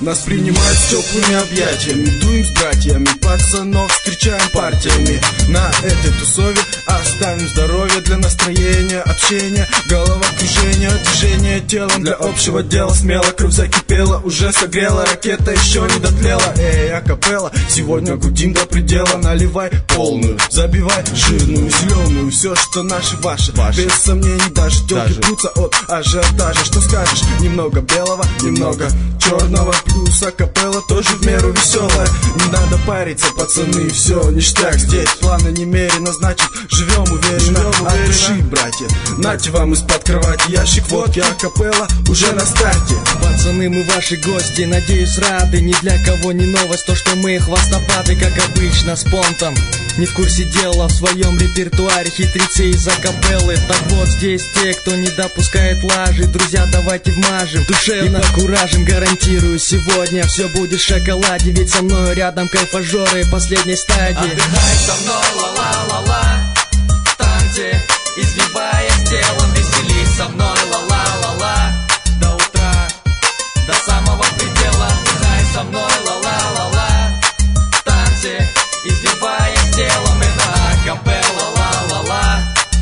Нас принимают с теплыми объятиями, дуем с братьями, пацанов встречаем партиями. На этой тусове оставим здоровье для настроения, общения, головокружения, движения телом для общего дела. Смело кровь закипела, уже согрела, ракета еще не дотлела. Эй, акапелла, сегодня гудим до предела. Наливай полную, забивай жирную, зеленую, все, что наше, ваше. Без сомнений, даже телки прутся от ажиотажа. Что скажешь? Немного белого, немного черного, плюс акапелла тоже в меру веселая. Не надо париться, пацаны, все ништяк. Здесь планы немерено, значит живем уверенно. От души, братья, нате вам из-под кровати ящик водки, акапелла уже на старте. Пацаны, мы ваши гости, надеюсь, рады. Ни для кого не новость то, что мы хвостопады, как обычно, с понтом. Не в курсе дела, в своем репертуаре хитрецы из акапеллы. Так вот, здесь те, кто не допускает лажи. Друзья, давайте вмажем, душевно и покуражим. Гарантирую, сегодня все будет в шоколаде. Ведь со мной рядом кайфажоры последней стадии. Отдыхай со мной, ла-ла-ла-ла, в танце, извиваясь телом. Веселись со мной, ла-ла-ла-ла, до утра, до самого предела. Отдыхай со мной, ла-ла-ла-ла, в танце, извиваясь телом. Это акапелла, ла-ла-ла,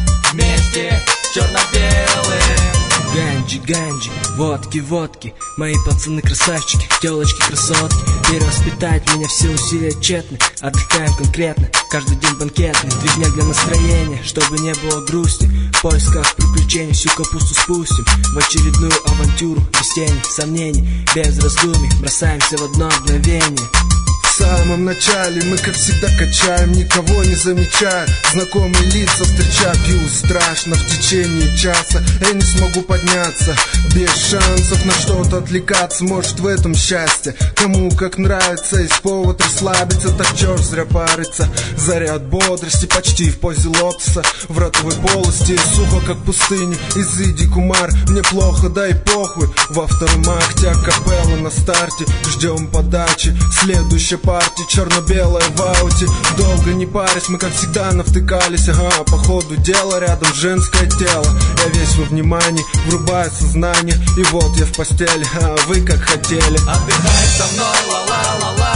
вместе черно-белые. Ганджи, ганджи, водки, водки. Мои пацаны красавчики, телочки красотки. Перевоспитать меня все усилия тщетны. Отдыхаем конкретно, каждый день банкетный. Движня для настроения, чтобы не было грусти. В поисках приключений всю капусту спустим. В очередную авантюру, без тени, сомнений, без раздумий. Бросаемся в одно мгновение. В самом начале мы, как всегда, качаем, никого не замечая. Знакомые лица встречая, пью страшно в течение часа. Я не смогу подняться, без шансов на что-то отвлекаться. Может, в этом счастье, кому как нравится. Есть повод расслабиться, так чё ж зря париться. Заряд бодрости почти в позе лотоса. В ротовой полости сухо, как пустыня. Изыди, кумар, мне плохо, да и похуй. Во втором акте акапелла на старте. Ждем подачи, следующая партия черно-белая в ауте. Долго не парясь, мы как всегда навтыкались. Ага, по ходу дела рядом женское тело. Я весь во внимании, врубаю сознание. И вот я в постели, а вы как хотели. Отдыхай со мной, ла-ла-ла-ла,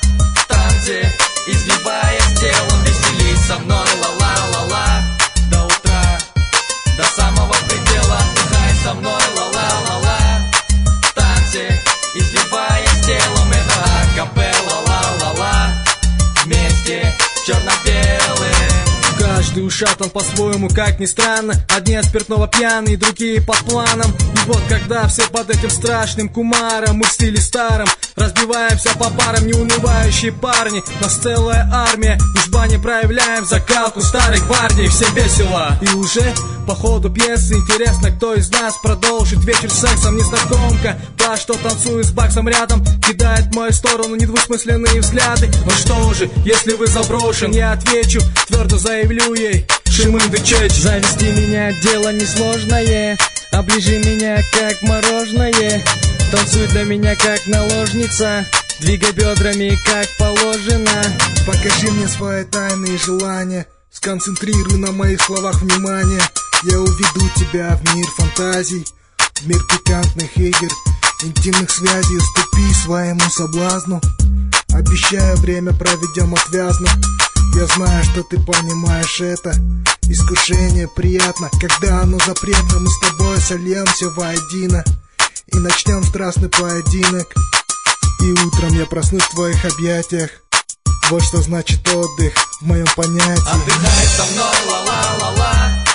в танце, извиваясь телом. Веселись со мной, ла-ла-ла-ла, до утра, до самого предела. Отдыхай со мной, ла-ла-ла-ла, в танце, извиваясь телом. Это акапелла, ла-ла-ла, вместе черно-белые. Каждый ушатан по-своему, как ни странно. Одни от спиртного пьяные, другие под планом. И вот когда все под этим страшным кумаром, мы в стиле старом разбиваемся по парам, неунывающие парни. Нас целая армия, и в бане проявляем закалку старой гвардии. Всем весело. И уже по ходу пьесы интересно, кто из нас продолжит вечер сексом. Незнакомка, та, что танцует с баксом рядом, кидает в мою сторону недвусмысленные взгляды. Ну что же, если вы заброшен, я отвечу, твердо заявлю ей: Шимынды чеч. Завести меня дело несложное, оближи меня как мороженое. Танцуй для меня как наложница, двигай бедрами как положено. Покажи мне свои тайные желания, сконцентрируй на моих словах внимание. Я уведу тебя в мир фантазий, в мир пикантных игр, интимных связей. Уступи своему соблазну, обещаю, время проведем отвязно. Я знаю, что ты понимаешь это. Искушение приятно, когда оно запретно. Мы с тобой сольемся воедино и начнем страстный поединок. И утром я проснусь в твоих объятиях. Вот что значит отдых в моем понятии. Отдыхай со мной, ла-ла-ла-ла,